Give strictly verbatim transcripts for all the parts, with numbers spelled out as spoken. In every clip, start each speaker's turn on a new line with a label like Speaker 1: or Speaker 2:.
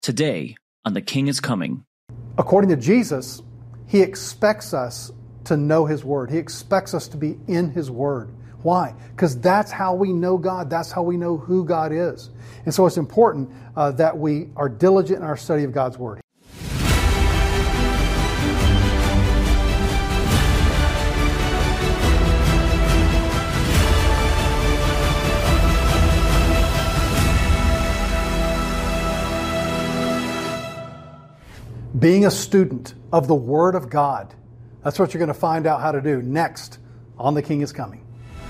Speaker 1: Today on The King is Coming.
Speaker 2: According to Jesus, He expects us to know His Word. He expects us to be in His Word. Why? Because that's how we know God. That's how we know who God is. And so it's important uh, that we are diligent in our study of God's Word. Being a student of the Word of God. That's what you're going to find out how to do next on The King is Coming.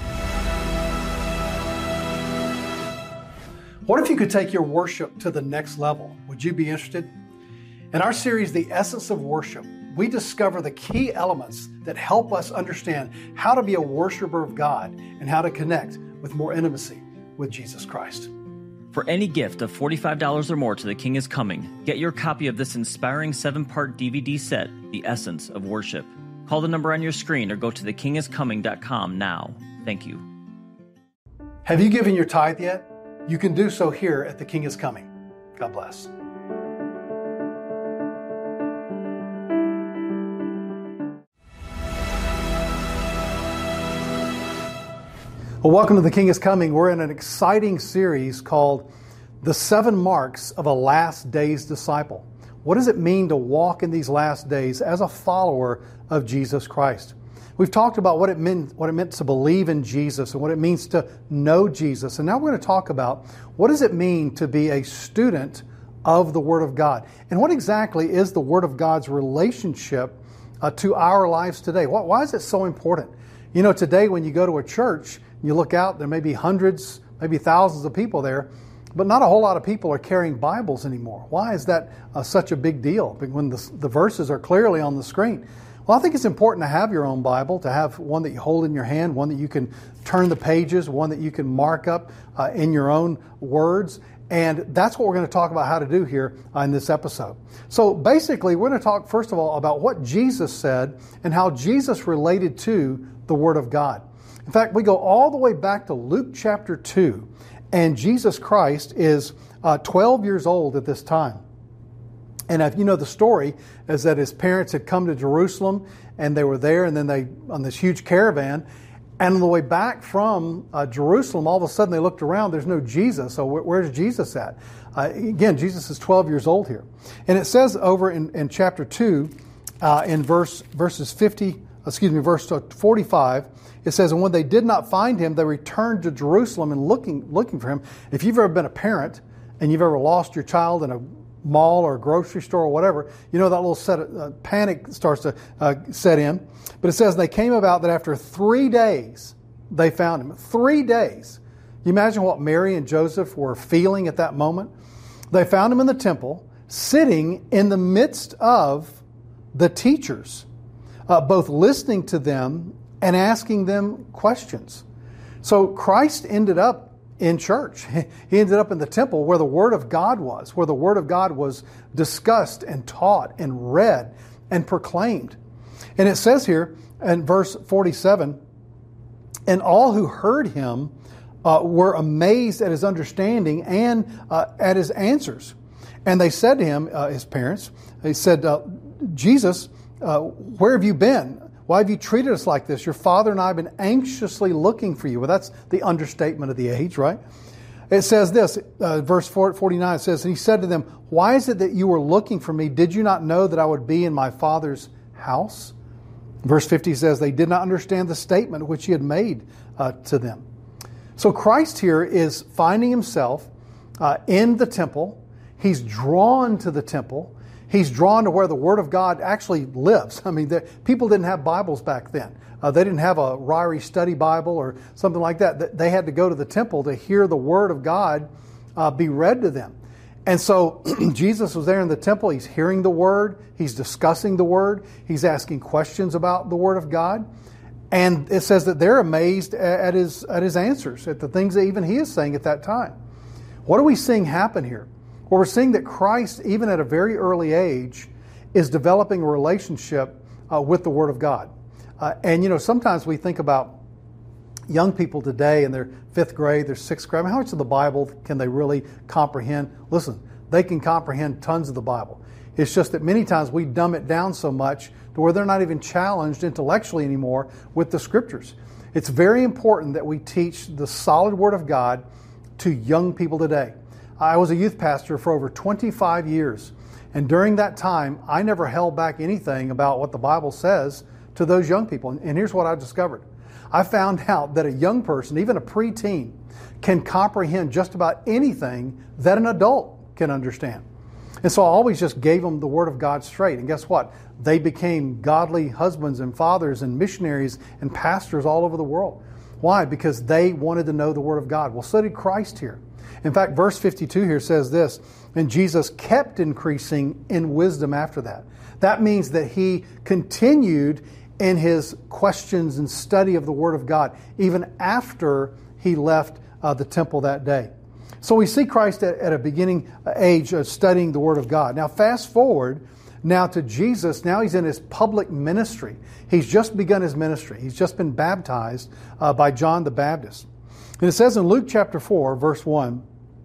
Speaker 2: What if you could take your worship to the next level? Would you be interested? In our series, The Essence of Worship, we discover the key elements that help us understand how to be a worshiper of God and how to connect with more intimacy with Jesus Christ.
Speaker 1: For any gift of forty-five dollars or more to The King is Coming, get your copy of this inspiring seven-part D V D set, The Essence of Worship. Call the number on your screen or go to the king is coming dot com now. Thank you.
Speaker 2: Have you given your tithe yet? You can do so here at The King is Coming. God bless. Well, welcome to The King is Coming. We're in an exciting series called The Seven Marks of a Last Days Disciple. What does it mean to walk in these last days as a follower of Jesus Christ? We've talked about what it meant, what it meant to believe in Jesus and what it means to know Jesus. And now we're going to talk about what does it mean to be a student of the Word of God? And what exactly is the Word of God's relationship uh, to our lives today? Why, why is it so important? You know, today when you go to a church, you look out, there may be hundreds, maybe thousands of people there, but not a whole lot of people are carrying Bibles anymore. Why is that uh, such a big deal when the, the verses are clearly on the screen? Well, I think it's important to have your own Bible, to have one that you hold in your hand, one that you can turn the pages, one that you can mark up uh, in your own words. And that's what we're going to talk about how to do here uh, in this episode. So basically, we're going to talk, first of all, about what Jesus said and how Jesus related to the Word of God. In fact, we go all the way back to Luke chapter two, and Jesus Christ is uh, twelve years old at this time. And if you know the story, is that his parents had come to Jerusalem, and they were there, and then they, on this huge caravan, and on the way back from uh, Jerusalem, all of a sudden they looked around, there's no Jesus, so wh- where's Jesus at? Uh, again, Jesus is twelve years old here. And it says over in, in chapter two, uh, in verse verses fifty, excuse me, verse forty-five, it says, and when they did not find him, they returned to Jerusalem and looking looking for him. If you've ever been a parent and you've ever lost your child in a mall or a grocery store or whatever, you know that little set of, uh, panic starts to uh, set in. But it says they came about that after three days they found him. Three days. You imagine what Mary and Joseph were feeling at that moment? They found him in the temple, sitting in the midst of the teachers, uh, both listening to them and asking them questions. So Christ ended up in church. He ended up in the temple where the Word of God was, where the Word of God was discussed and taught and read and proclaimed. And it says here in verse forty-seven, and all who heard him uh, were amazed at his understanding and uh, at his answers. And they said to him, uh, his parents, they said, uh, Jesus, uh, where have you been? Why have you treated us like this? Your father and I have been anxiously looking for you. Well, that's the understatement of the age, right? It says this, uh, verse forty-nine, it says, and he said to them, why is it that you were looking for me? Did you not know that I would be in my Father's house? Verse fifty says, they did not understand the statement which he had made uh, to them. So Christ here is finding himself uh, in the temple. He's drawn to the temple. He's drawn to where the Word of God actually lives. I mean, the, people didn't have Bibles back then. Uh, they didn't have a Ryrie Study Bible or something like that. They had to go to the temple to hear the Word of God uh, be read to them. And so Jesus was there in the temple. He's hearing the Word. He's discussing the Word. He's asking questions about the Word of God. And it says that they're amazed at his, at his answers, at the things that even he is saying at that time. What are we seeing happen here? Well, we're seeing that Christ, even at a very early age, is developing a relationship uh, with the Word of God. Uh, and, you know, sometimes we think about young people today in their fifth grade, their sixth grade. I mean, how much of the Bible can they really comprehend? Listen, they can comprehend tons of the Bible. It's just that many times we dumb it down so much to where they're not even challenged intellectually anymore with the Scriptures. It's very important that we teach the solid Word of God to young people today. I was a youth pastor for over twenty-five years, and during that time, I never held back anything about what the Bible says to those young people. And here's what I discovered. I found out that a young person, even a preteen, can comprehend just about anything that an adult can understand. And so I always just gave them the Word of God straight. And guess what? They became godly husbands and fathers and missionaries and pastors all over the world. Why? Because they wanted to know the Word of God. Well, so did Christ here. In fact, verse fifty-two here says this, and Jesus kept increasing in wisdom after that. That means that He continued in His questions and study of the Word of God, even after He left uh, the temple that day. So we see Christ at, at a beginning age of studying the Word of God. Now fast forward now to Jesus. Now He's in His public ministry. He's just begun His ministry. He's just been baptized uh, by John the Baptist. And it says in Luke chapter four, verse one,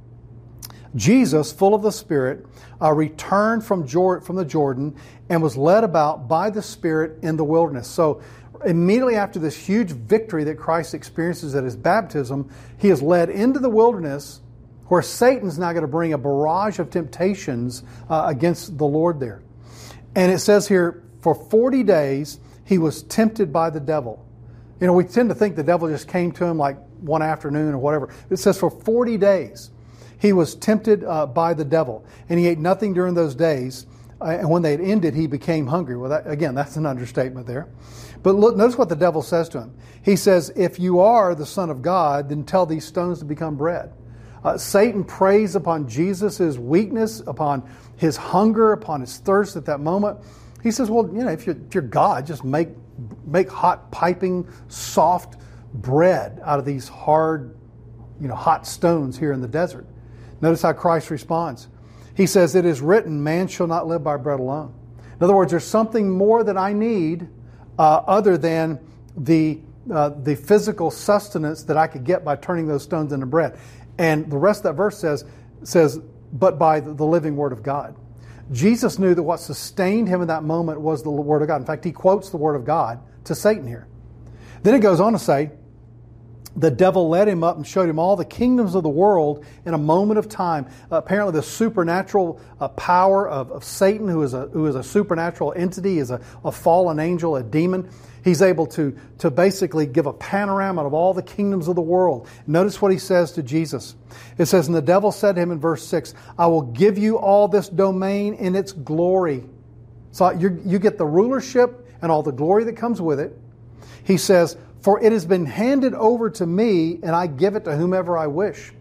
Speaker 2: Jesus, full of the Spirit, uh, returned from, Jor- from the Jordan and was led about by the Spirit in the wilderness. So immediately after this huge victory that Christ experiences at His baptism, He is led into the wilderness where Satan's now going to bring a barrage of temptations uh, against the Lord there. And it says here, for forty days, He was tempted by the devil. You know, we tend to think the devil just came to Him like one afternoon or whatever. It says for forty days, He was tempted uh, by the devil. And He ate nothing during those days. Uh, and when they had ended, He became hungry. Well, that, again, that's an understatement there. But look, notice what the devil says to Him. He says, if you are the Son of God, then tell these stones to become bread. Uh, Satan preys upon Jesus' weakness, upon His hunger, upon His thirst at that moment. He says, well, you know, if you're, if you're God, just make, make hot, piping, soft bread out of these hard, you know, hot stones here in the desert. Notice how Christ responds. He says, it is written, man shall not live by bread alone. In other words, there's something more that I need uh, other than the, uh, the physical sustenance that I could get by turning those stones into bread. And the rest of that verse says, says, but by the living Word of God. Jesus knew that what sustained Him in that moment was the Word of God. In fact, He quotes the Word of God to Satan here. Then it goes on to say, the devil led Him up and showed Him all the kingdoms of the world in a moment of time. Uh, apparently the supernatural uh, power of, of Satan, who is a who is a supernatural entity, is a, a fallen angel, a demon. He's able to, to basically give a panorama of all the kingdoms of the world. Notice what He says to Jesus. It says, and the devil said to Him in verse six, I will give you all this domain in its glory. So you you get the rulership and all the glory that comes with it. He says, for it has been handed over to me, and I give it to whomever I wish.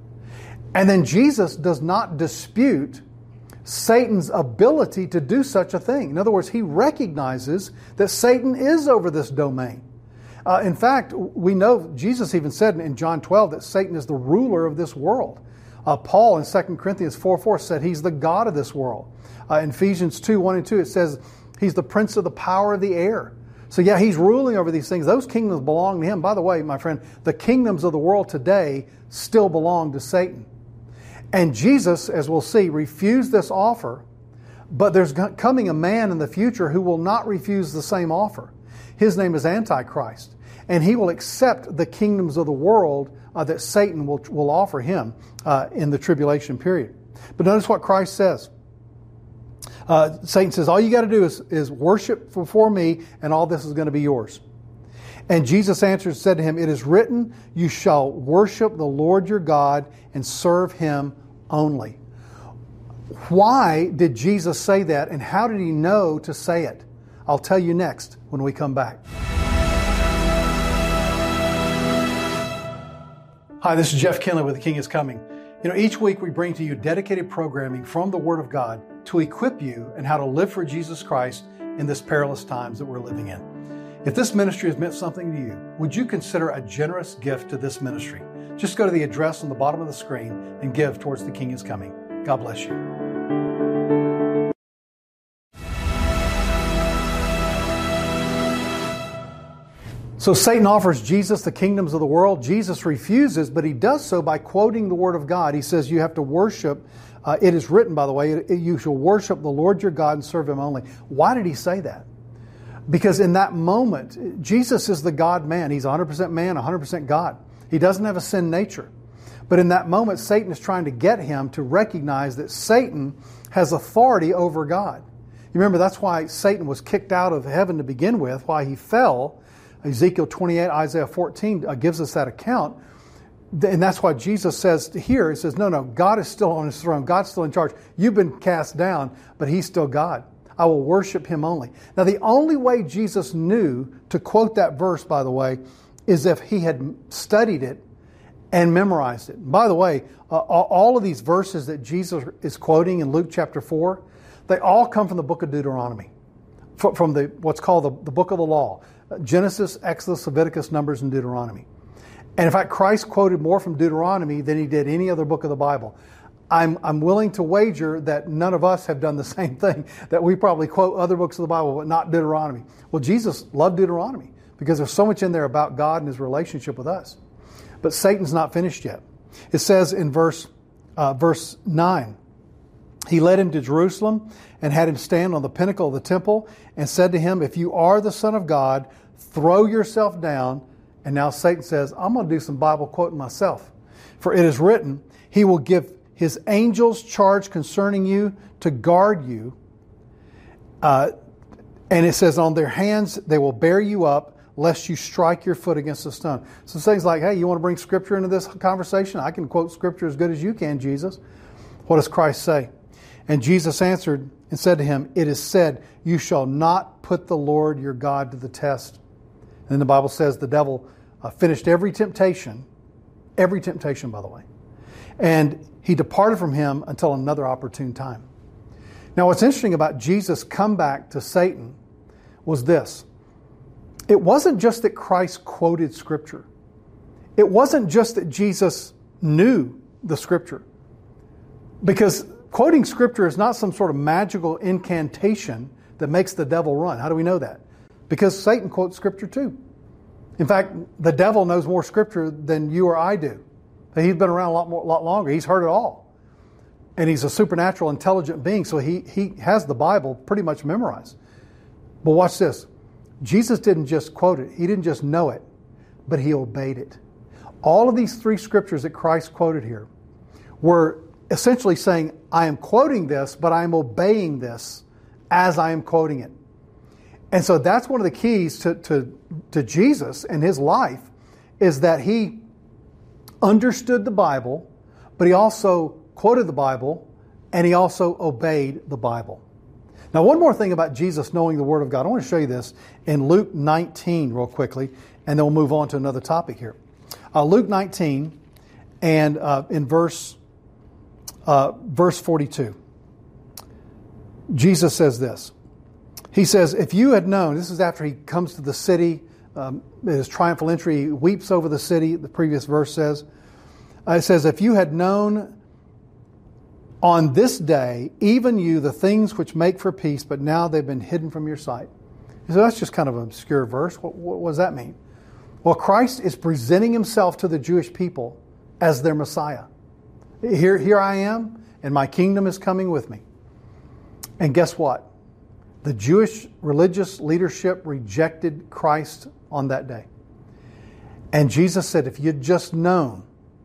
Speaker 2: And then Jesus does not dispute Satan's ability to do such a thing. In other words, He recognizes that Satan is over this domain. Uh, in fact, we know Jesus even said in John twelve that Satan is the ruler of this world. Uh, Paul in Second Corinthians four four said he's the God of this world. Uh, in Ephesians two one and two it says he's the prince of the power of the air. So yeah, He's ruling over these things. Those kingdoms belong to Him. By the way, my friend, the kingdoms of the world today still belong to Satan. And Jesus, as we'll see, refused this offer, but there's coming a man in the future who will not refuse the same offer. His name is Antichrist, and he will accept the kingdoms of the world uh, that Satan will, will offer him uh, in the tribulation period. But notice what Christ says. Uh, Satan says, all you got to do is, is worship before me, and all this is going to be yours. And Jesus answered and said to him, it is written, you shall worship the Lord your God and serve Him only. Why did Jesus say that, and how did He know to say it? I'll tell you next when we come back. Hi, this is Jeff Kinley with The King is Coming. You know, each week we bring to you dedicated programming from the Word of God to equip you in how to live for Jesus Christ in this perilous times that we're living in. If this ministry has meant something to you, would you consider a generous gift to this ministry? Just go to the address on the bottom of the screen and give towards The King is Coming. God bless you. So Satan offers Jesus the kingdoms of the world. Jesus refuses, but he does so by quoting the Word of God. He says you have to worship Uh, it is written, by the way, you shall worship the Lord your God and serve Him only. Why did He say that? Because in that moment, Jesus is the God-man. He's one hundred percent man, one hundred percent God. He doesn't have a sin nature. But in that moment, Satan is trying to get him to recognize that Satan has authority over God. You remember, that's why Satan was kicked out of heaven to begin with, why he fell. Ezekiel twenty-eight, Isaiah fourteen gives us that account. And that's why Jesus says here, He says, no, no, God is still on His throne. God's still in charge. You've been cast down, but He's still God. I will worship Him only. Now, the only way Jesus knew to quote that verse, by the way, is if He had studied it and memorized it. And by the way, uh, all of these verses that Jesus is quoting in Luke chapter four, they all come from the book of Deuteronomy, from the what's called the, the book of the law. Genesis, Exodus, Leviticus, Numbers, and Deuteronomy. And in fact, Christ quoted more from Deuteronomy than He did any other book of the Bible. I'm, I'm willing to wager that none of us have done the same thing, that we probably quote other books of the Bible, but not Deuteronomy. Well, Jesus loved Deuteronomy because there's so much in there about God and His relationship with us. But Satan's not finished yet. It says in verse, uh, verse nine, He led him to Jerusalem and had him stand on the pinnacle of the temple and said to him, if you are the Son of God, throw yourself down. And now Satan says, I'm going to do some Bible quoting myself. For it is written, He will give His angels charge concerning you to guard you. Uh, and it says, on their hands they will bear you up, lest you strike your foot against a stone. So things like, hey, you want to bring Scripture into this conversation? I can quote Scripture as good as you can, Jesus. What does Christ say? And Jesus answered and said to him, it is said, you shall not put the Lord your God to the test. And then the Bible says the devil uh, finished every temptation, every temptation, by the way. And he departed from him until another opportune time. Now, what's interesting about Jesus' comeback to Satan was this. It wasn't just that Christ quoted Scripture. It wasn't just that Jesus knew the Scripture. Because quoting Scripture is not some sort of magical incantation that makes the devil run. How do we know that? Because Satan quotes Scripture too. In fact, the devil knows more Scripture than you or I do. He's been around a lot more, lot longer. He's heard it all. And he's a supernatural, intelligent being, so he, he has the Bible pretty much memorized. But watch this. Jesus didn't just quote it. He didn't just know it, but He obeyed it. All of these three Scriptures that Christ quoted here were essentially saying, I am quoting this, but I am obeying this as I am quoting it. And so that's one of the keys to, to, to Jesus and His life, is that He understood the Bible, but He also quoted the Bible, and He also obeyed the Bible. Now, one more thing about Jesus knowing the Word of God. I want to show you this in Luke nineteen real quickly, and then we'll move on to another topic here. Uh, Luke nineteen, and uh, in verse, uh, verse forty-two, Jesus says this. He says, if you had known, this is after He comes to the city, um, His triumphal entry, He weeps over the city, the previous verse says. Uh, it says, if you had known on this day, even you, the things which make for peace, but now they've been hidden from your sight. So that's just kind of an obscure verse. What, what, what does that mean? Well, Christ is presenting Himself to the Jewish people as their Messiah. Here, here I am, and my kingdom is coming with me. And guess what? The Jewish religious leadership rejected Christ on that day. And Jesus said, if you'd just known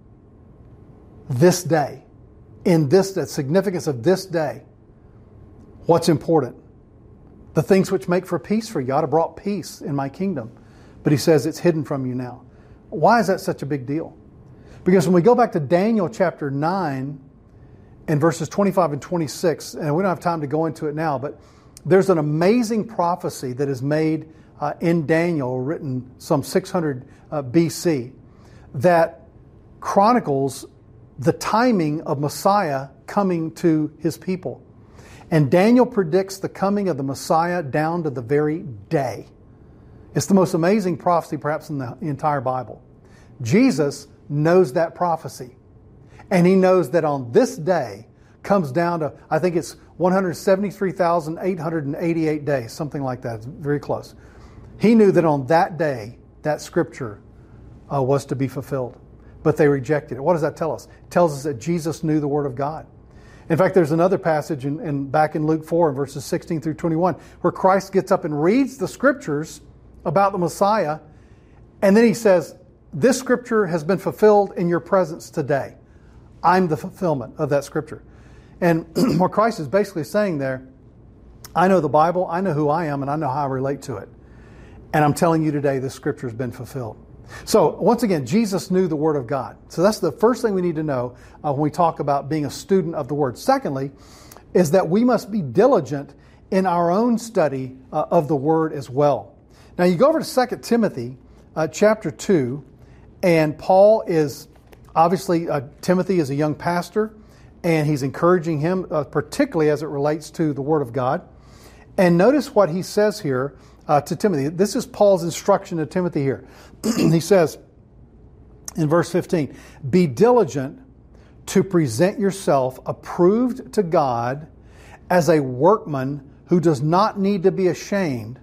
Speaker 2: this day, in this, the significance of this day, what's important? The things which make for peace for you. I'd have brought peace in my kingdom. But He says it's hidden from you now. Why is that such a big deal? Because when we go back to Daniel chapter nine and verses twenty-five and twenty-six, and we don't have time to go into it now, but there's an amazing prophecy that is made uh, in Daniel, written some six hundred uh, B C, that chronicles the timing of Messiah coming to His people. And Daniel predicts the coming of the Messiah down to the very day. It's the most amazing prophecy perhaps in the entire Bible. Jesus knows that prophecy. And He knows that on this day comes down to, I think it's one hundred seventy-three thousand eight hundred eighty-eight days, something like that. It's very close. He knew that on that day, that Scripture uh, was to be fulfilled. But they rejected it. What does that tell us? It tells us that Jesus knew the Word of God. In fact, there's another passage in, in back in Luke four, verses sixteen through twenty-one, where Christ gets up and reads the scriptures about the Messiah, and then he says, this scripture has been fulfilled in your presence today. I'm the fulfillment of that scripture. And what Christ is basically saying there, I know the Bible, I know who I am, and I know how I relate to it. And I'm telling you today, this scripture has been fulfilled. So, once again, Jesus knew the Word of God. So that's the first thing we need to know uh, when we talk about being a student of the Word. Secondly, is that we must be diligent in our own study uh, of the Word as well. Now, you go over to Second Timothy uh, chapter two, and Paul is, obviously, uh, Timothy is a young pastor, and he's encouraging him, uh, particularly as it relates to the Word of God. And notice what he says here uh, to Timothy. This is Paul's instruction to Timothy here. He says in verse fifteen, be diligent to present yourself approved to God as a workman who does not need to be ashamed,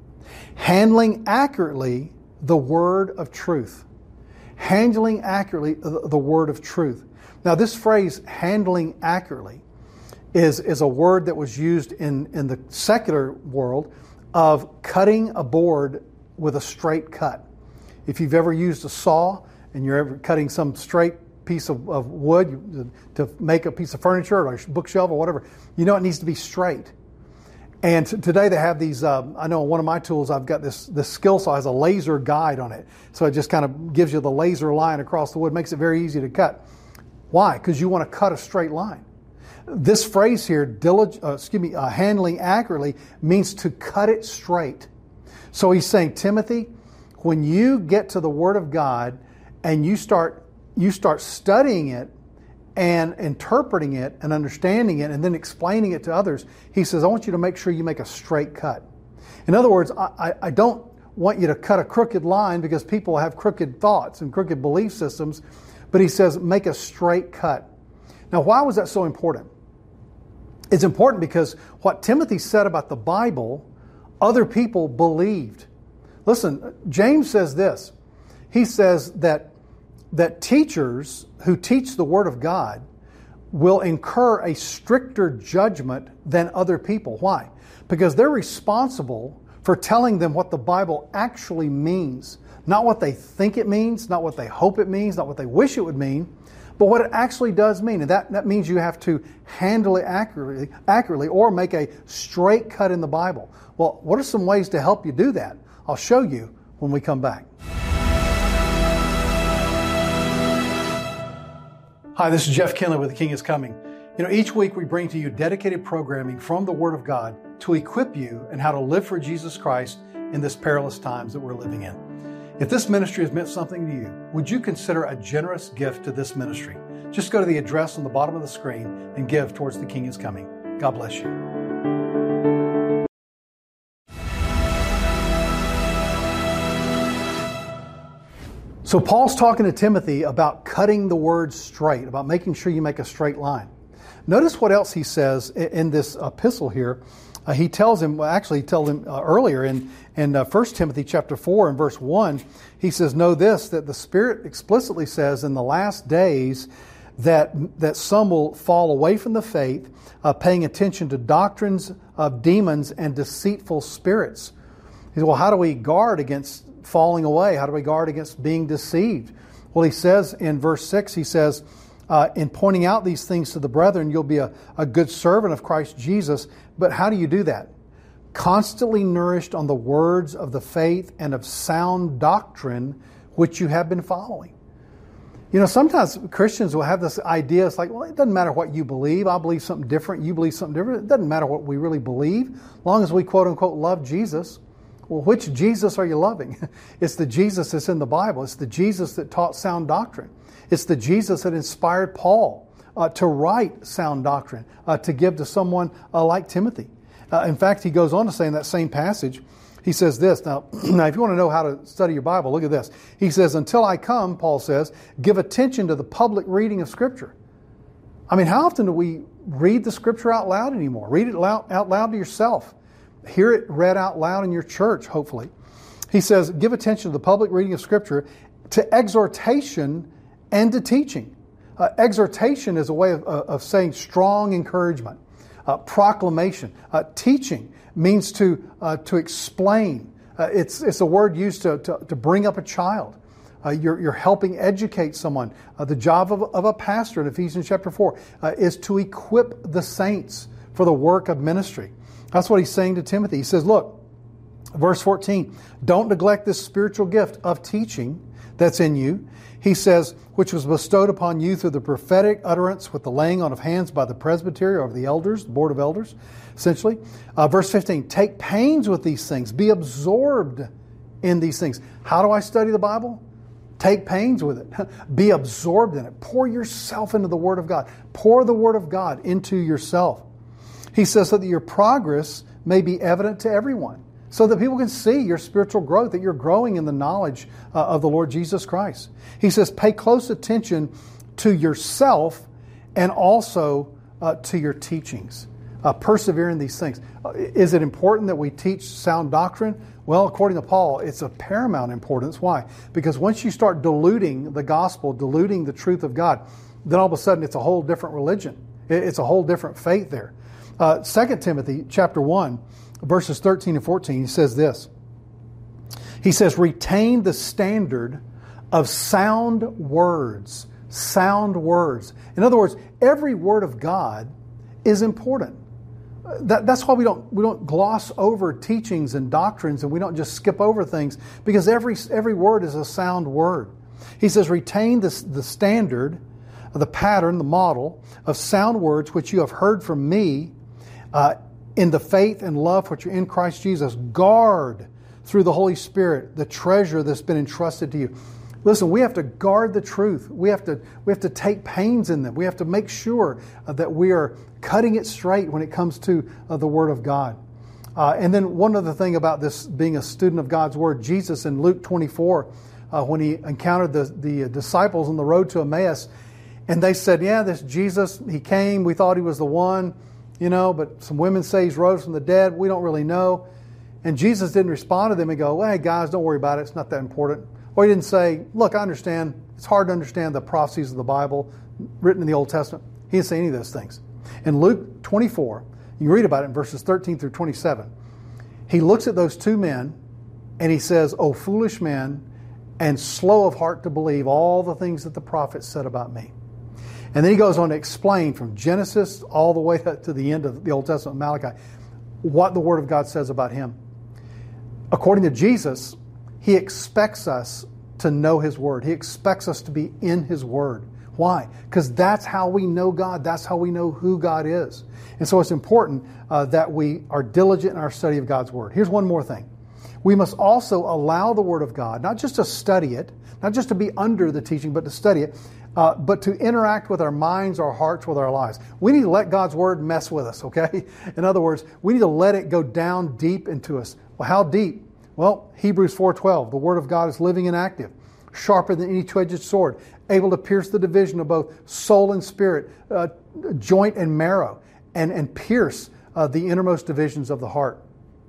Speaker 2: handling accurately the word of truth. Handling accurately the word of truth. Now this phrase, handling accurately, is, is a word that was used in, in the secular world of cutting a board with a straight cut. If you've ever used a saw and you're ever cutting some straight piece of, of wood to make a piece of furniture or a bookshelf or whatever, you know it needs to be straight. And t- today they have these, um, I know on one of my tools I've got this, this skill saw has a laser guide on it. So it just kind of gives you the laser line across the wood, makes it very easy to cut. Why? Because you want to cut a straight line. This phrase here, dilig- uh, excuse me, uh, handling accurately, means to cut it straight. So he's saying, Timothy, when you get to the Word of God and you start you start studying it and interpreting it and understanding it and then explaining it to others, he says, I want you to make sure you make a straight cut. In other words, I, I, I don't want you to cut a crooked line because people have crooked thoughts and crooked belief systems, but he says, make a straight cut. Now, why was that so important? It's important because what Timothy said about the Bible, other people believed. Listen, James says this. He says that, that teachers who teach the Word of God will incur a stricter judgment than other people. Why? Because they're responsible for telling them what the Bible actually means. Not what they think it means, not what they hope it means, not what they wish it would mean, but what it actually does mean. And that, that means you have to handle it accurately, accurately or make a straight cut in the Bible. Well, what are some ways to help you do that? I'll show you when we come back. Hi, this is Jeff Kinley with The King is Coming. You know, each week we bring to you dedicated programming from the Word of God to equip you in how to live for Jesus Christ in this perilous times that we're living in. If this ministry has meant something to you, would you consider a generous gift to this ministry? Just go to the address on the bottom of the screen and give towards The King is Coming. God bless you. So Paul's talking to Timothy about cutting the word straight, about making sure you make a straight line. Notice what else he says in this epistle here. Uh, he tells him, well, actually he told him uh, earlier in, in uh, First Timothy chapter four and verse one, he says, know this, that the Spirit explicitly says in the last days that, that some will fall away from the faith, uh, paying attention to doctrines of demons and deceitful spirits. He says, well, how do we guard against falling away? How do we guard against being deceived? Well, he says in verse six, he says, uh, in pointing out these things to the brethren, you'll be a, a good servant of Christ Jesus. But how do you do that? Constantly nourished on the words of the faith and of sound doctrine which you have been following. You know, sometimes Christians will have this idea, it's like, well, it doesn't matter what you believe. I believe something different. You believe something different. It doesn't matter what we really believe, as long as we quote unquote love Jesus. Well, which Jesus are you loving? It's the Jesus that's in the Bible. It's the Jesus that taught sound doctrine. It's the Jesus that inspired Paul uh, to write sound doctrine, uh, to give to someone uh, like Timothy. Uh, in fact, he goes on to say in that same passage, he says this. Now, now, if you want to know how to study your Bible, look at this. He says, until I come, Paul says, give attention to the public reading of Scripture. I mean, how often do we read the Scripture out loud anymore? Read it loud, out loud to yourself. Hear it read out loud in your church, hopefully. He says, give attention to the public reading of Scripture, to exhortation and to teaching. Uh, exhortation is a way of, of saying strong encouragement. Uh, proclamation. Uh, teaching means to uh, to explain. Uh, it's it's a word used to, to, to bring up a child. Uh, you're, you're helping educate someone. Uh, the job of, of a pastor in Ephesians chapter four uh, is to equip the saints for the work of ministry. That's what he's saying to Timothy. He says, look, verse fourteen, don't neglect this spiritual gift of teaching that's in you. He says, which was bestowed upon you through the prophetic utterance with the laying on of hands by the presbytery or the elders, the board of elders, essentially. Uh, verse fifteen, take pains with these things. Be absorbed in these things. How do I study the Bible? Take pains with it. Be absorbed in it. Pour yourself into the Word of God. Pour the Word of God into yourself. He says so that your progress may be evident to everyone, so that people can see your spiritual growth, that you're growing in the knowledge uh, of the Lord Jesus Christ. He says pay close attention to yourself and also uh, to your teachings. Uh, persevere in these things. Uh, is it important that we teach sound doctrine? Well, according to Paul, it's of paramount importance. Why? Because once you start diluting the gospel, diluting the truth of God, then all of a sudden it's a whole different religion. It's a whole different faith there. Uh, Second Timothy chapter one, verses thirteen and fourteen, he says this. He says, retain the standard of sound words. Sound words. In other words, every word of God is important. That, that's why we don't we don't gloss over teachings and doctrines, and we don't just skip over things, because every every word is a sound word. He says, retain this, the standard, the pattern, the model of sound words which you have heard from me uh, in the faith and love which are in Christ Jesus. Guard through the Holy Spirit the treasure that's been entrusted to you. Listen, we have to guard the truth. We have to we have to take pains in them. We have to make sure uh, that we are cutting it straight when it comes to uh, the Word of God. Uh, and then one other thing about this being a student of God's Word, Jesus in Luke twenty-four, uh, when he encountered the, the disciples on the road to Emmaus, and they said, yeah, this Jesus, he came, we thought he was the one, you know, but some women say he's rose from the dead. We don't really know. And Jesus didn't respond to them and go, well, hey, guys, don't worry about it. It's not that important. Or he didn't say, look, I understand. It's hard to understand the prophecies of the Bible written in the Old Testament. He didn't say any of those things. In Luke twenty-four, you read about it in verses thirteen through twenty-seven. He looks at those two men and he says, O foolish men, and slow of heart to believe all the things that the prophets said about me. And then he goes on to explain from Genesis all the way to the end of the Old Testament, Malachi, what the Word of God says about him. According to Jesus, he expects us to know His Word. He expects us to be in His Word. Why? Because that's how we know God. That's how we know who God is. And so it's important uh, that we are diligent in our study of God's Word. Here's one more thing. We must also allow the Word of God, not just to study it, not just to be under the teaching, but to study it, uh, but to interact with our minds, our hearts, with our lives. We need to let God's Word mess with us, okay? In other words, we need to let it go down deep into us. Well, how deep? Well, Hebrews four twelve, the Word of God is living and active, sharper than any two-edged sword, able to pierce the division of both soul and spirit, uh, joint and marrow, and, and pierce uh, the innermost divisions of the heart.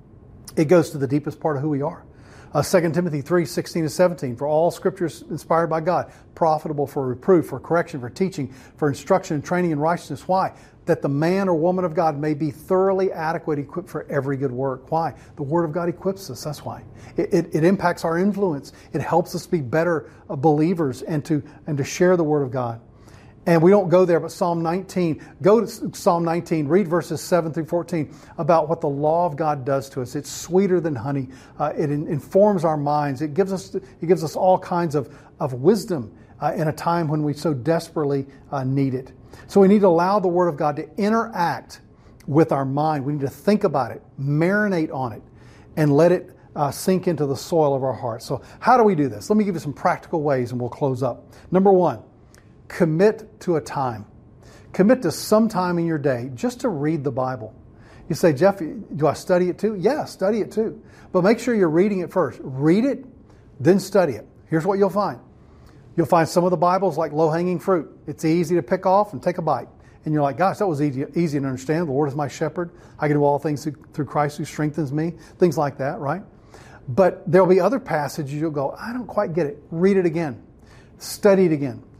Speaker 2: It goes to the deepest part of who we are. Uh, Second Timothy three sixteen to seventeen, for all Scripture is inspired by God, profitable for reproof, for correction, for teaching, for instruction and training in righteousness. Why? That the man or woman of God may be thoroughly adequate, equipped for every good work. Why? The Word of God equips us. That's why. It, it, it impacts our influence. It helps us be better uh, believers and to and to share the Word of God. And we don't go there, but Psalm nineteen, go to Psalm nineteen, read verses seven through fourteen about what the law of God does to us. It's sweeter than honey. Uh, it in, informs our minds. It gives us it gives us all kinds of, of wisdom uh, in a time when we so desperately uh, need it. So we need to allow the Word of God to interact with our mind. We need to think about it, marinate on it, and let it uh, sink into the soil of our heart. So how do we do this? Let me give you some practical ways and we'll close up. Number one, commit to a time. Commit to some time in your day just to read the Bible. You say, Jeff, do I study it too? Yeah, study it too. But make sure you're reading it first. Read it, then study it. Here's what you'll find. You'll find some of the Bibles like low-hanging fruit. It's easy to pick off and take a bite. And you're like, gosh, that was easy, easy to understand. The Lord is my shepherd. I can do all things through, through Christ who strengthens me. Things like that, right? But there'll be other passages you'll go, I don't quite get it. Read it again. Study it again.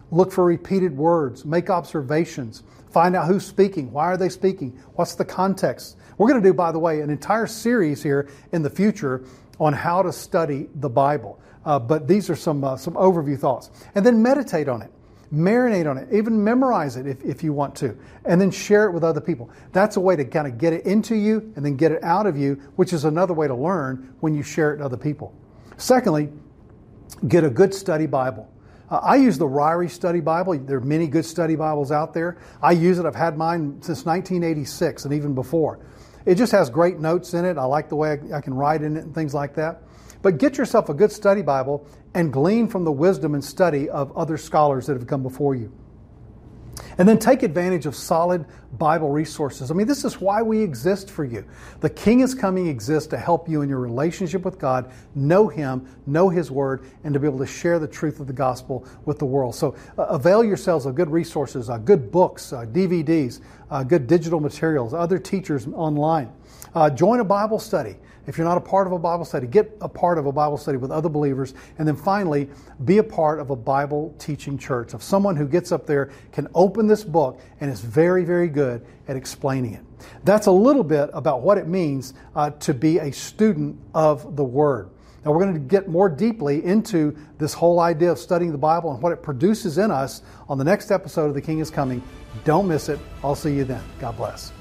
Speaker 2: Look for repeated words. Make observations. Find out who's speaking. Why are they speaking? What's the context? We're going to do, by the way, an entire series here in the future on how to study the Bible. Uh, but these are some uh, some overview thoughts. And then meditate on it. Marinate on it. Even memorize it if, if you want to. And then share it with other people. That's a way to kind of get it into you and then get it out of you, which is another way to learn when you share it to other people. Secondly, get a good study Bible. Uh, I use the Ryrie Study Bible. There are many good study Bibles out there. I use it. I've had mine since nineteen eighty-six and even before. It just has great notes in it. I like the way I, I can write in it and things like that. But get yourself a good study Bible and glean from the wisdom and study of other scholars that have come before you. And then take advantage of solid Bible resources. I mean, this is why we exist for you. The King is Coming exists to help you in your relationship with God, know Him, know His Word, and to be able to share the truth of the gospel with the world. So uh, avail yourselves of good resources, uh, good books, uh, D V Ds, uh, good digital materials, other teachers online. Uh, join a Bible study. If you're not a part of a Bible study, get a part of a Bible study with other believers. And then finally, be a part of a Bible teaching church, of someone who gets up there, can open this book, and is very, very good at explaining it. That's a little bit about what it means uh, to be a student of the Word. Now, we're going to get more deeply into this whole idea of studying the Bible and what it produces in us on the next episode of The King is Coming. Don't miss it. I'll see you then. God bless.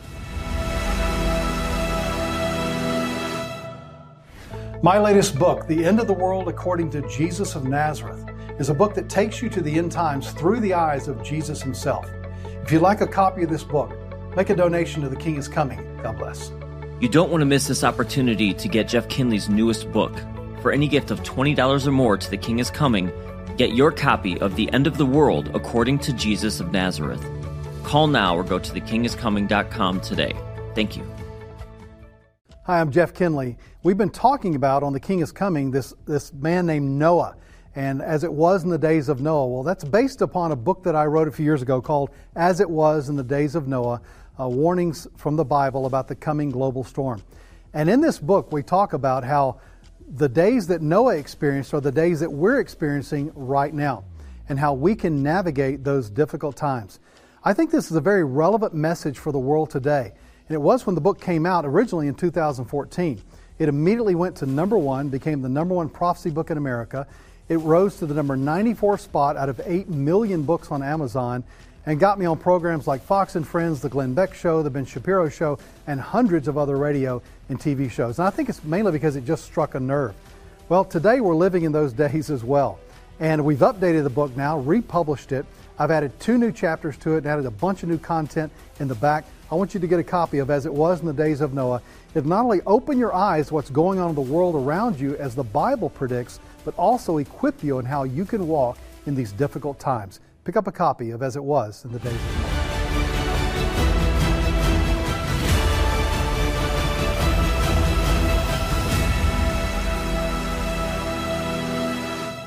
Speaker 2: My latest book, The End of the World According to Jesus of Nazareth, is a book that takes you to the end times through the eyes of Jesus Himself. If you'd like a copy of this book, make a donation to The King is Coming. God bless.
Speaker 1: You don't want to miss this opportunity to get Jeff Kinley's newest book. For any gift of twenty dollars or more to The King is Coming, get your copy of The End of the World According to Jesus of Nazareth. Call now or go to the king is coming dot com today. Thank you.
Speaker 2: Hi, I'm Jeff Kinley. We've been talking about on The King is Coming this, this man named Noah, and as it was in the days of Noah. Well, that's based upon a book that I wrote a few years ago called As It Was in the Days of Noah, uh, Warnings from the Bible about the coming global storm. And in this book, we talk about how the days that Noah experienced are the days that we're experiencing right now, and how we can navigate those difficult times. I think this is a very relevant message for the world today. And it was when the book came out originally in two thousand fourteen. It immediately went to number one, became the number one prophecy book in America. It rose to the number ninety-four spot out of eight million books on Amazon and got me on programs like Fox and Friends, The Glenn Beck Show, The Ben Shapiro Show, and hundreds of other radio and T V shows. And I think it's mainly because it just struck a nerve. Well, today we're living in those days as well. And we've updated the book now, republished it. I've added two new chapters to it and added a bunch of new content in the back. I want you to get a copy of As It Was in the Days of Noah. It'll not only open your eyes to what's going on in the world around you as the Bible predicts, but also equip you in how you can walk in these difficult times. Pick up a copy of As It Was in the Days of Noah.